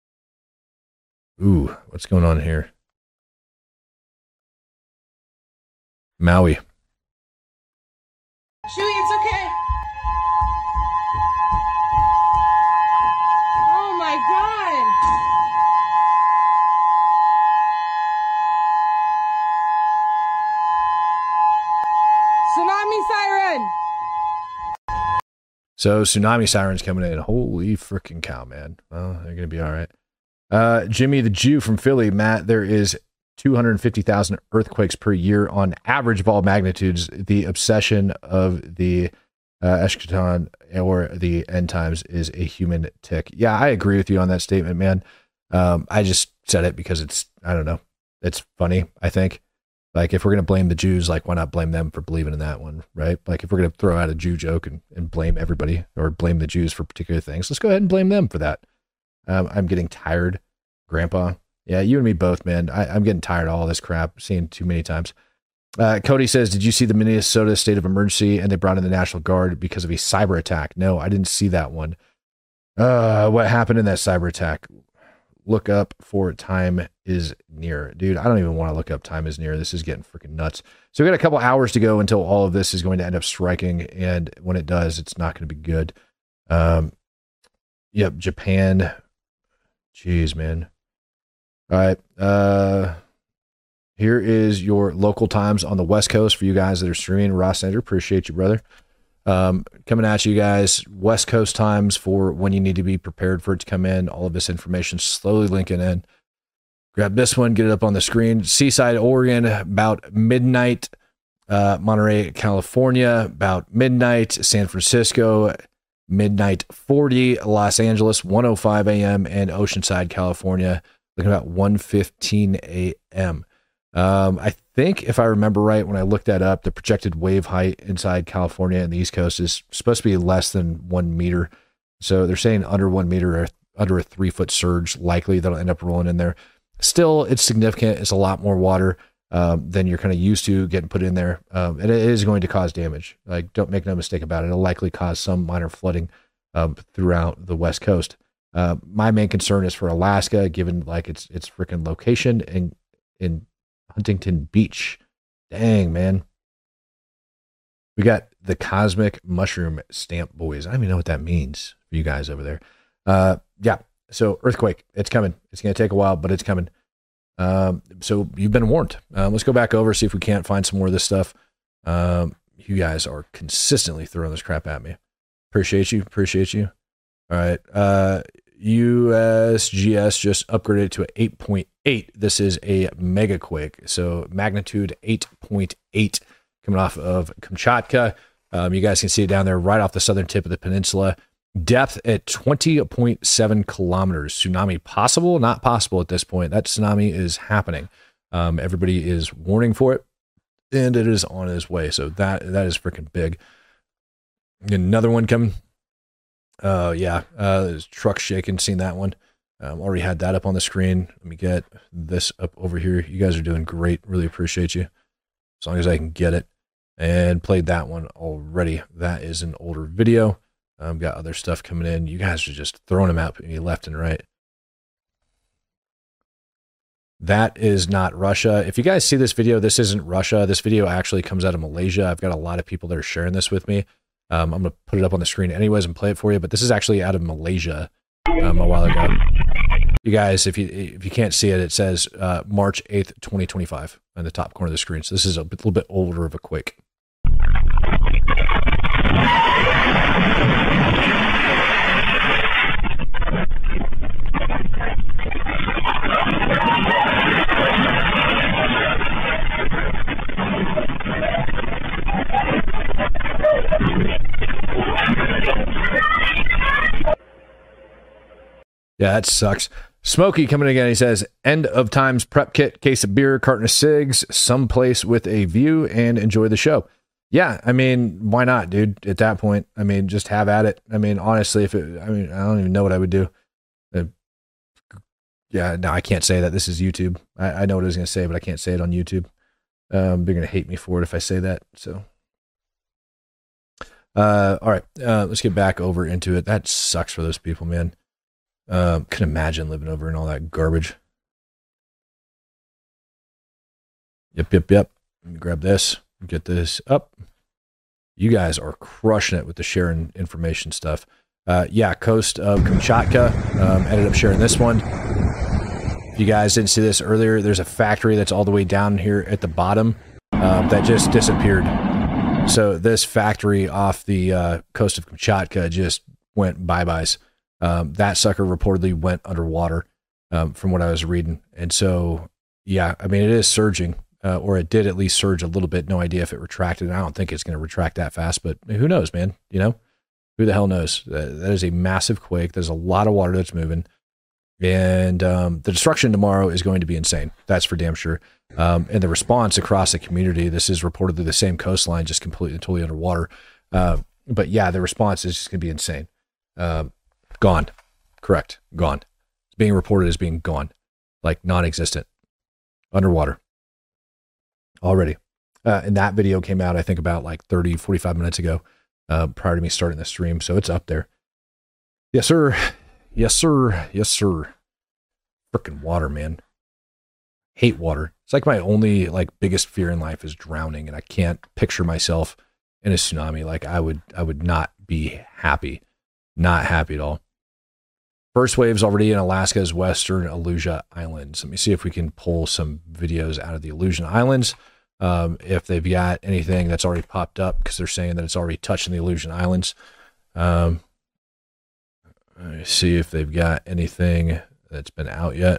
Ooh, what's going on here? Maui. Chewy, it's okay. Oh my God. Tsunami siren. So tsunami sirens coming in. Holy freaking cow, man. Well, they're going to be all right. Uh, Jimmy the Jew from Philly. Matt, there is two hundred fifty thousand earthquakes per year on average of all magnitudes. The obsession of the uh, eschaton or the end times is a human tick. Yeah, I agree with you on that statement, man. Um, I just said it because it's, I don't know, it's funny, I think. Like, if we're going to blame the Jews, like, why not blame them for believing in that one, right? Like, if we're going to throw out a Jew joke and, and blame everybody or blame the Jews for particular things, let's go ahead and blame them for that. Um, I'm getting tired, Grandpa. Yeah, you and me both, man. I, I'm getting tired of all this crap, seeing too many times. Uh, Cody says, did you see the Minnesota state of emergency and they brought in the National Guard because of a cyber attack? No, I didn't see that one. Uh, what happened in that cyber attack? Look up for time is near. Dude, I don't even want to look up time is near. This is getting freaking nuts. So we got a couple hours to go until all of this is going to end up striking. And when it does, it's not going to be good. Um, yep, Japan. Jeez, man. All right. Uh, here is your local times on the West Coast for you guys that are streaming. Ross Sander, appreciate you, brother. Um, coming at you guys, West Coast times for when you need to be prepared for it to come in. All of this information slowly linking in. Grab this one, get it up on the screen. Seaside, Oregon, about midnight. Uh, Monterey, California, about midnight. San Francisco, midnight forty. Los Angeles, one oh five a.m. and Oceanside, California, looking about one fifteen a.m. Um, I think if I remember right, when I looked that up, the projected wave height inside California and the East Coast is supposed to be less than one meter. So they're saying under one meter or under a three foot surge, likely that'll end up rolling in there. Still, it's significant. It's a lot more water um, than you're kind of used to getting put in there. Um, and it is going to cause damage. Like, don't make no mistake about it. It'll likely cause some minor flooding um, throughout the West Coast. Uh, my main concern is for Alaska, given like its, its freaking location in, in Huntington Beach. Dang, man. We got the cosmic mushroom stamp boys. I don't even know what that means for you guys over there. Uh, yeah. So earthquake, it's coming. It's going to take a while, but it's coming. Um, so you've been warned. Um, let's go back over, see if we can't find some more of this stuff. Um, you guys are consistently throwing this crap at me. Appreciate you. Appreciate you. All right. Uh, U S G S just upgraded to an eight point eight. This is a mega quake. So magnitude eight point eight coming off of Kamchatka. Um, you guys can see it down there right off the southern tip of the peninsula. Depth at twenty point seven kilometers. Tsunami possible? Not possible at this point. That tsunami is happening. Um, everybody is warning for it, and it is on its way. So that that is freaking big. Another one coming. Oh, uh, yeah. Uh, truck shaking, seen that one. Um, already had that up on the screen. Let me get this up over here. You guys are doing great. Really appreciate you. As long as I can get it. And played that one already. That is an older video. Um, got other stuff coming in. You guys are just throwing them out left and right. That is not Russia. If you guys see this video, this isn't Russia. This video actually comes out of Malaysia. I've got a lot of people that are sharing this with me. Um, I'm going to put it up on the screen anyways and play it for you, but this is actually out of Malaysia um, a while ago. You guys, if you if you can't see it, it says uh, March eighth, twenty twenty-five on the top corner of the screen. So this is a bit, little bit older of a quake. Yeah, that sucks. Smokey coming again. He says, end of times prep kit, case of beer, carton of cigs, someplace with a view, and enjoy the show. Yeah, I mean, why not, dude? At that point, I mean, just have at it. I mean, honestly, if it, I mean, I don't even know what I would do. Uh, yeah, no, I can't say that. This is YouTube. I, I know what I was going to say, but I can't say it on YouTube. Um, they're going to hate me for it if I say that. So, uh, all right, uh, let's get back over into it. That sucks for those people, man. Um, can imagine living over in all that garbage. Yep, yep, yep. Let me grab this. Get this up. You guys are crushing it with the sharing information stuff. Uh, yeah, coast of Kamchatka. Um, ended up sharing this one. If you guys didn't see this earlier, there's a factory that's all the way down here at the bottom uh, that just disappeared. So this factory off the uh, coast of Kamchatka just went bye-byes. Um, that sucker reportedly went underwater um, from what I was reading. And so, yeah, I mean, it is surging, uh, or it did at least surge a little bit. No idea if it retracted. I don't think it's going to retract that fast, but who knows, man? You know, who the hell knows? Uh, that is a massive quake. There's a lot of water that's moving. And um, the destruction tomorrow is going to be insane. That's for damn sure. Um, and the response across the community, this is reportedly the same coastline, just completely and totally underwater. Uh, but yeah, the response is just going to be insane. Um, Gone. Correct. Gone. It's being reported as being gone. Like non-existent. Underwater. Already. Uh, and that video came out, I think, about like thirty, forty-five minutes ago, uh, prior to me starting the stream. So it's up there. Yes, sir. Yes, sir. Yes, sir. Frickin' water, man. Hate water. It's like my only, like, biggest fear in life is drowning, and I can't picture myself in a tsunami. Like, I would, I would not be happy. Not happy at all. First wave's already in Alaska's western Aleutian Islands. Let me see if we can pull some videos out of the Aleutian Islands. Um, if they've got anything that's already popped up, because they're saying that it's already touching the Aleutian Islands. Um, let me see if they've got anything that's been out yet.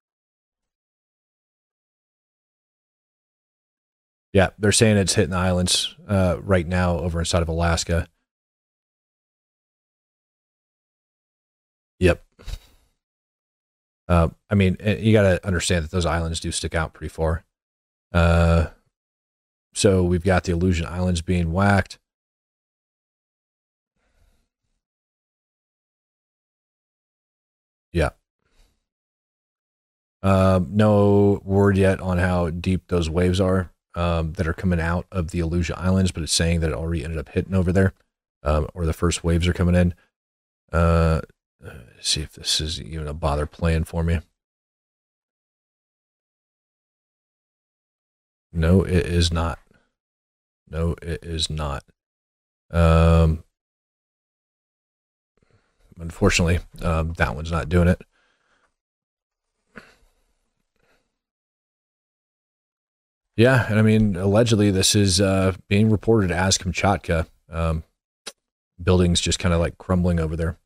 Yeah, they're saying it's hitting the islands uh, right now over inside of Alaska. Yep. Uh, I mean, you got to understand that those islands do stick out pretty far. Uh, so we've got the Aleutian Islands being whacked. Yeah. Um, no word yet on how deep those waves are um, that are coming out of the Aleutian Islands, but it's saying that it already ended up hitting over there, um, or the first waves are coming in. Uh, Let's see if this is even a bother playing for me. No, it is not. No, it is not. Um, unfortunately, um, that one's not doing it. Yeah, and I mean, allegedly, this is uh, being reported as Kamchatka. Um, buildings just kind of like crumbling over there.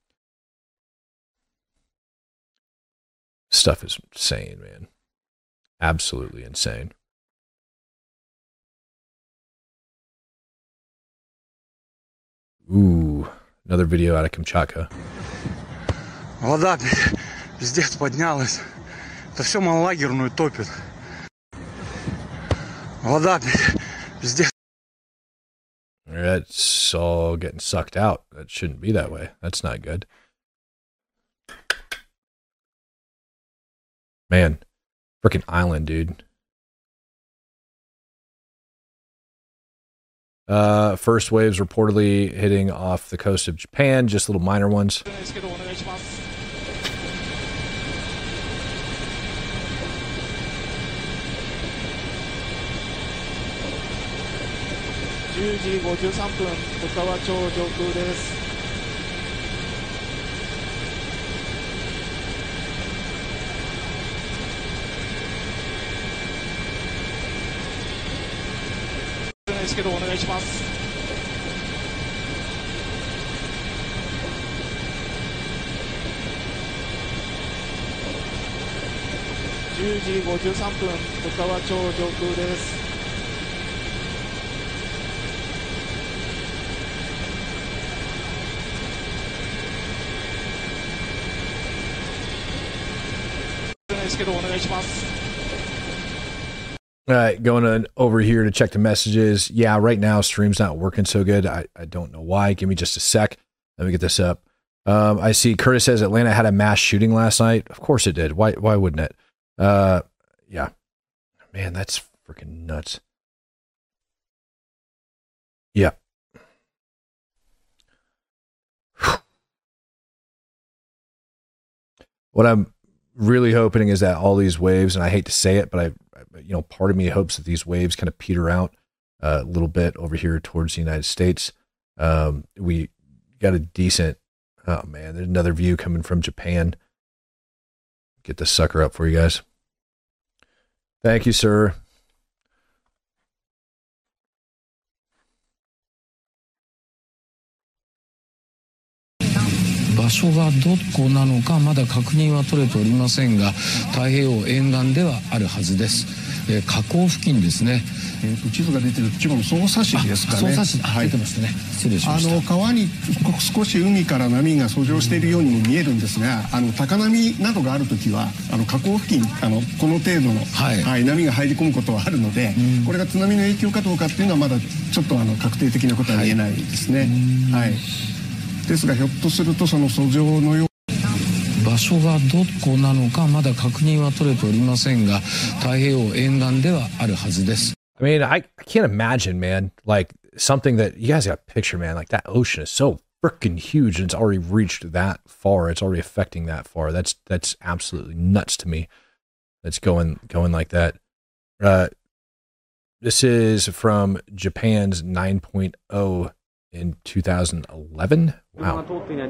Stuff is insane, man. Absolutely insane. Ooh, another video out of Kamchatka. Вода пиздец поднялась. Это все малолагерную топит. Вода пиздец. All That's all getting sucked out. That shouldn't be that way. That's not good. Man, freaking island, dude. Uh, first waves reportedly hitting off the coast of Japan, just little minor ones. All right, going on over here to check the messages. Yeah, right now stream's not working so good. I, I don't know why. Give me just a sec. Let me get this up. Um, I see Curtis says Atlanta had a mass shooting last night. Of course it did. Why why wouldn't it? Uh, yeah. Man, that's freaking nuts. Yeah. What I'm really hoping is that all these waves, and I hate to say it, but I, you know, part of me hopes that these waves kind of peter out uh, a little bit over here towards the United States. Um, we got a decent, oh man, there's another view coming from Japan. Get this sucker up for you guys. Thank you, sir. "場所がどこなのかまだ確認は取れておりませんが、太平洋沿岸ではあるはずです。えー、河口付近ですね。 えー、と地図が出てる千葉の匝瑳市ですかね。 匝瑳市、はい、出てましたね。失礼しました。 あの川に少し海から波が遡上しているようにも見えるんですが、あの高波などがあるときはあの河口付近あのこの程度の、はいはい、波が入り込むことはあるので、うん、これが津波の影響かどうかっていうのはまだちょっとあの確定的なことは言えないですね。はい。はい、ですがひょっとするとその遡上のよう場所がどこなのかまだ確認は取れておりませんが、太平洋沿岸ではあるはずです。 I mean, I, I can't imagine, man, like something that you guys got a picture, man, like that ocean is so freaking huge and it's already reached that far. It's already affecting that far. That's, that's absolutely nuts to me. That's going, going like that. Uh, this is from Japan's nine point oh in two thousand eleven. Wow.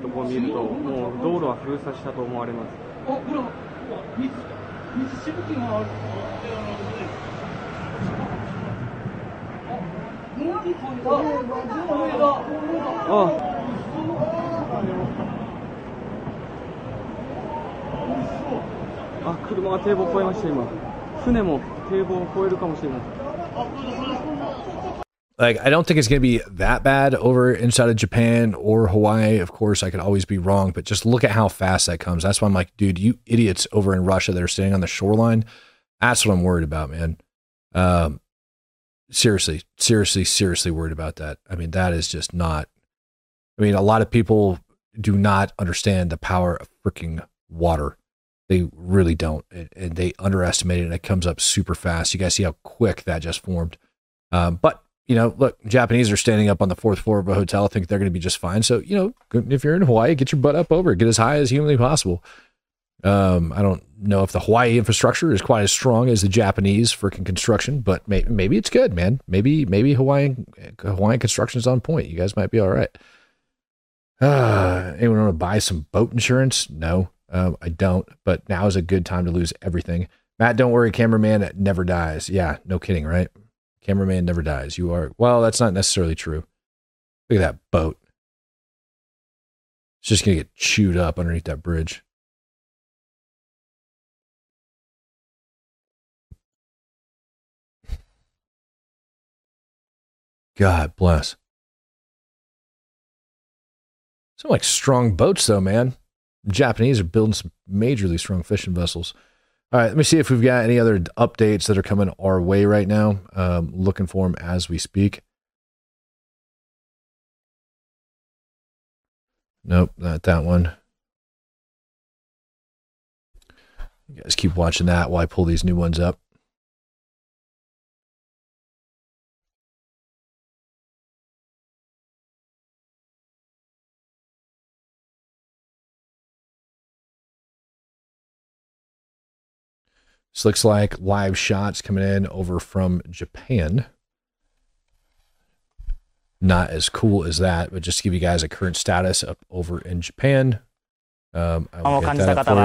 Like, I don't think it's going to be that bad over inside of Japan or Hawaii. Of course, I could always be wrong, but just look at how fast that comes. That's why I'm like, dude, you idiots over in Russia that are staying on the shoreline. That's what I'm worried about, man. Um, seriously, seriously, seriously worried about that. I mean, that is just not, I mean, a lot of people do not understand the power of freaking water. They really don't. And they underestimate it, and it comes up super fast. You guys see how quick that just formed. Um, but, you know, look, Japanese are standing up on the fourth floor of a hotel, think they're going to be just fine. So, you know, if you're in Hawaii, get your butt up over, get as high as humanly possible. Um, I don't know if the Hawaii infrastructure is quite as strong as the Japanese freaking construction, but may, maybe it's good, man. Maybe, maybe Hawaiian, Hawaiian construction is on point. You guys might be all right. Uh, anyone want to buy some boat insurance? No, um, I don't, but now is a good time to lose everything. Matt, don't worry. Cameraman never dies. Yeah, no kidding, right? Cameraman never dies. You are, well, that's not necessarily true. Look at that boat. It's just going to get chewed up underneath that bridge. God bless. Some like strong boats though, man. The Japanese are building some majorly strong fishing vessels. All right, let me see if we've got any other updates that are coming our way right now. Um, looking for them as we speak. Nope, not that one. You guys keep watching that while I pull these new ones up. This looks like live shots coming in over from Japan. Not as cool as that, but just to give you guys a current status up over in Japan. Um, I will get that up for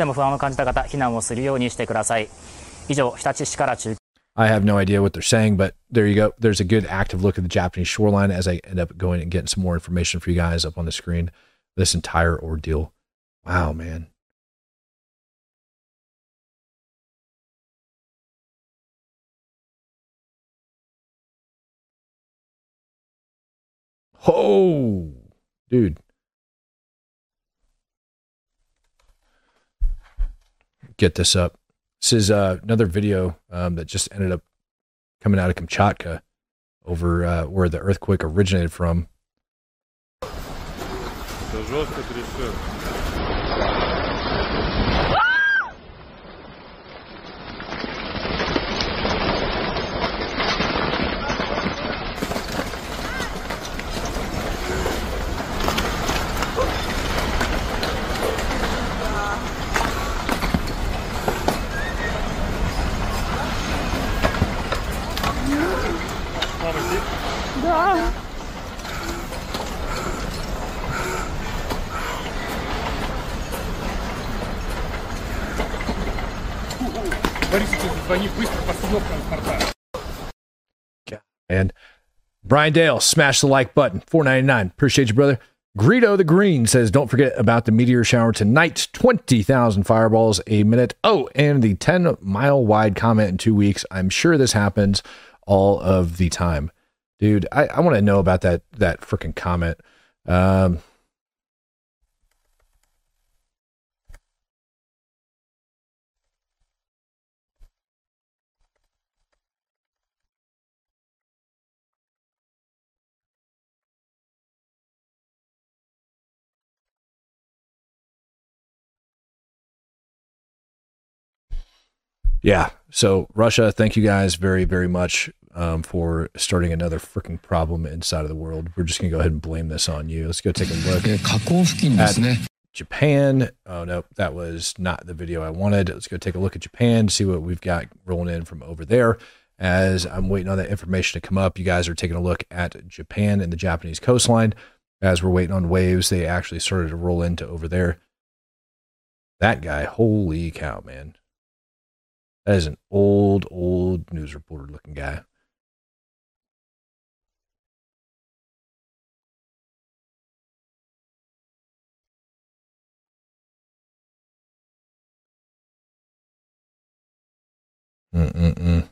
you. I have no idea what they're saying, but there you go. There's a good active look at the Japanese shoreline as I end up going and getting some more information for you guys up on the screen. This entire ordeal. Wow, man. Oh, dude. Get this up. This is uh, another video um, that just ended up coming out of Kamchatka over uh, where the earthquake originated from. And Brian Dale, smash the like button. four ninety-nine. Appreciate you, brother. Greedo the Green says, don't forget about the meteor shower tonight. twenty thousand fireballs a minute. Oh, and the ten mile wide comment in two weeks. I'm sure this happens all of the time. Dude, I, I want to know about that, that freaking comment. Um, Yeah. So Russia, thank you guys very, very much um, for starting another freaking problem inside of the world. We're just going to go ahead and blame this on you. Let's go take a look at Japan. Oh, no, that was not the video I wanted. Let's go take a look at Japan, see what we've got rolling in from over there. As I'm waiting on that information to come up, you guys are taking a look at Japan and the Japanese coastline. As we're waiting on waves, they actually started to roll into over there. That guy, holy cow, man. That is an old, old news reporter looking guy. Mm-mm-mm.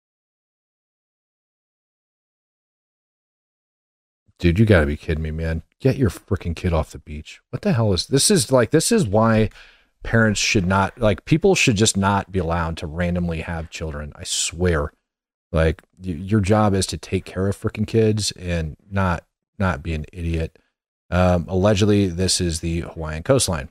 Dude, you gotta be kidding me, man. Get your freaking kid off the beach. What the hell is this? Is like, this is why parents should not, like, people should just not be allowed to randomly have children. I swear. Like, y- your job is to take care of freaking kids and not not be an idiot. Um, allegedly, this is the Hawaiian coastline.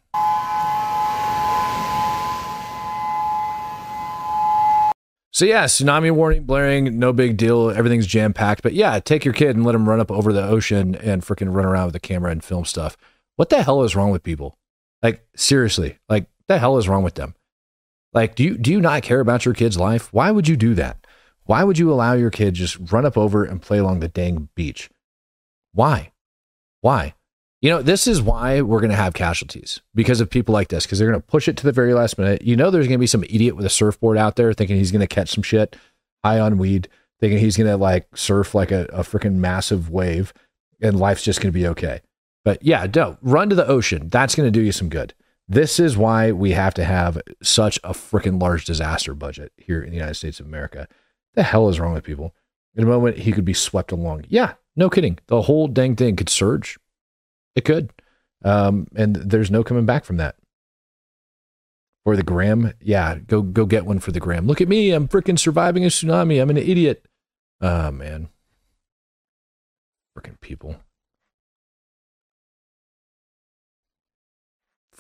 So yeah, tsunami warning blaring, no big deal. Everything's jam packed. But yeah, take your kid and let him run up over the ocean and freaking run around with a camera and film stuff. What the hell is wrong with people? Like, seriously, like, the hell is wrong with them? Like, do you do you not care about your kid's life? Why would you do that? Why would you allow your kid just run up over and play along the dang beach? Why? Why? You know, this is why we're going to have casualties, because of people like this, because they're going to push it to the very last minute. You know, there's going to be some idiot with a surfboard out there thinking he's going to catch some shit high on weed, thinking he's going to like surf like a, a freaking massive wave and life's just going to be okay. But yeah, don't run to the ocean. That's going to do you some good. This is why we have to have such a freaking large disaster budget here in the United States of America. The hell is wrong with people? In a moment, he could be swept along. Yeah, no kidding. The whole dang thing could surge. It could. Um, and there's no coming back from that. For the gram, yeah, go go get one for the gram. Look at me. I'm freaking surviving a tsunami. I'm an idiot. Oh, man. Freaking people.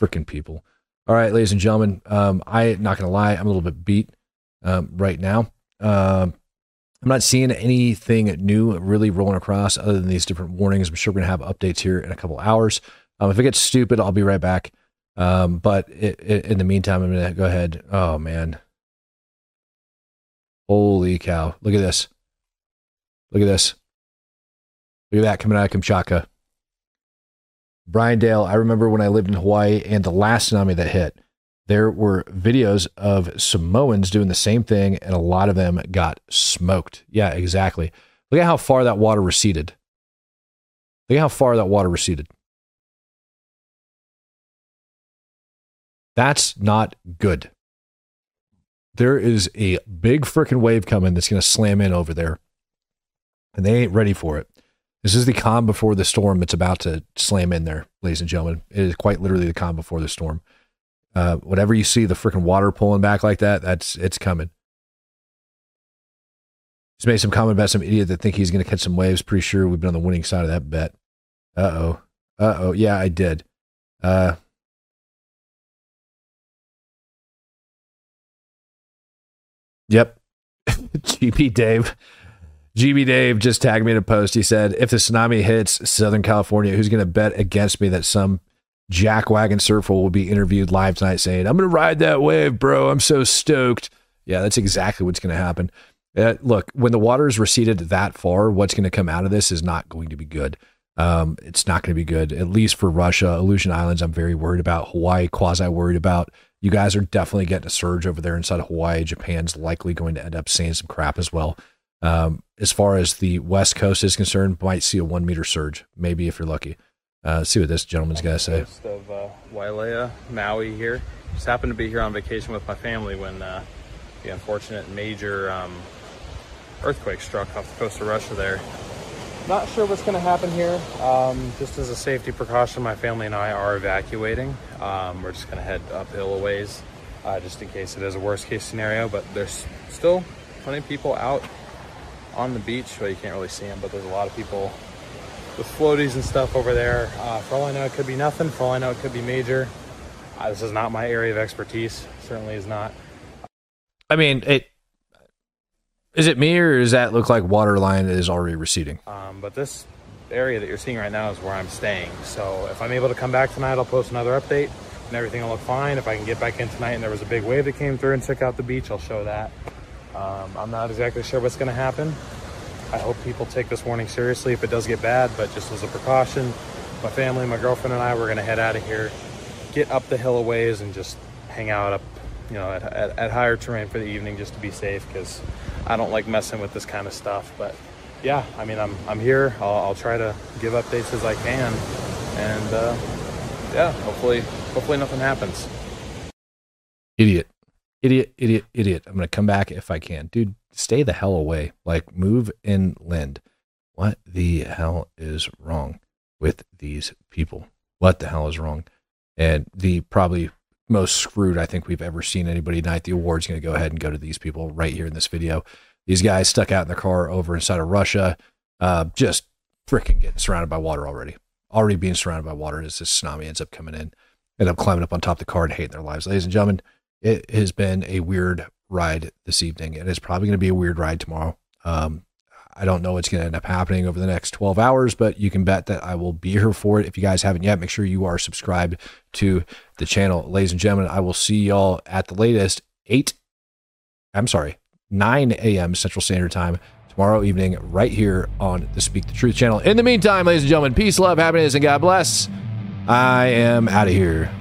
Freaking people. All right, ladies and gentlemen, um, I'm not going to lie. I'm a little bit beat um, right now. Um, I'm not seeing anything new really rolling across other than these different warnings. I'm sure we're going to have updates here in a couple hours. Um, if it gets stupid, I'll be right back. Um, but it, it, in the meantime, I'm going to go ahead. Oh, man. Holy cow. Look at this. Look at this. Look at that coming out of Kamchatka. Brian Dale, I remember when I lived in Hawaii and the last tsunami that hit, there were videos of Samoans doing the same thing, and a lot of them got smoked. Yeah, exactly. Look at how far that water receded. Look at how far that water receded. That's not good. There is a big freaking wave coming that's going to slam in over there, and they ain't ready for it. This is the calm before the storm. It's about to slam in there, ladies and gentlemen. It is quite literally the calm before the storm. Uh, whatever you see, the freaking water pulling back like that, that's it's coming. He's made some comment about some idiot that think he's going to catch some waves. Pretty sure we've been on the winning side of that bet. Uh-oh. Uh-oh. Yeah, I did. Uh, yep. G P Dave. G B Dave just tagged me in a post. He said, if the tsunami hits Southern California, who's going to bet against me that some jackwagon surfer will be interviewed live tonight saying, I'm going to ride that wave, bro. I'm so stoked. Yeah, that's exactly what's going to happen. Uh, look, when the water is receded that far, what's going to come out of this is not going to be good. Um, it's not going to be good, at least for Russia. Aleutian Islands, I'm very worried about. Hawaii, quasi worried about. You guys are definitely getting a surge over there inside of Hawaii. Japan's likely going to end up saying some crap as well. Um, as far as the West Coast is concerned, might see a one meter surge, maybe if you're lucky. Uh, let's see what this gentleman's got to say. Coast of uh, Wailea, Maui here. Just happened to be here on vacation with my family when uh, the unfortunate major um, earthquake struck off the coast of Russia there. Not sure what's going to happen here. Um, just as a safety precaution, my family and I are evacuating. Um, we're just going to head uphill a ways, uh, just in case it is a worst case scenario. But there's still plenty of people out on the beach. Well, you can't really see them, but there's a lot of people with floaties and stuff over there. Uh, for all I know, it could be nothing. For all I know, it could be major. Uh, this is not my area of expertise. Certainly is not. I mean, it is it me, or does that look like water line is already receding? Um, but this area that you're seeing right now is where I'm staying. So if I'm able to come back tonight, I'll post another update and everything will look fine. If I can get back in tonight and there was a big wave that came through and took out the beach, I'll show that. Um, I'm not exactly sure what's going to happen. I hope people take this warning seriously if it does get bad, but just as a precaution, my family, my girlfriend and I, we're going to head out of here, get up the hill a ways and just hang out up, you know, at, at, at higher terrain for the evening just to be safe, because I don't like messing with this kind of stuff. But yeah, I mean, I'm, I'm here. I'll, I'll try to give updates as I can. And uh, yeah, hopefully, hopefully nothing happens. Idiot. Idiot, idiot, idiot. I'm going to come back if I can. Dude, stay the hell away. Like, move inland. What the hell is wrong with these people? What the hell is wrong? And the probably most screwed I think we've ever seen anybody tonight. The award's going to go ahead and go to these people right here in this video. These guys stuck out in the car over inside of Russia, uh, just freaking getting surrounded by water already. Already being surrounded by water as this tsunami ends up coming in. End up climbing up on top of the car and hating their lives. Ladies and gentlemen, it has been a weird ride this evening. It is probably going to be a weird ride tomorrow. Um, I don't know what's going to end up happening over the next twelve hours, but you can bet that I will be here for it. If you guys haven't yet, make sure you are subscribed to the channel. Ladies and gentlemen, I will see y'all at the latest eight, I'm sorry, nine a.m. Central Standard Time tomorrow evening right here on the Speak the Truth channel. In the meantime, ladies and gentlemen, peace, love, happiness, and God bless. I am out of here.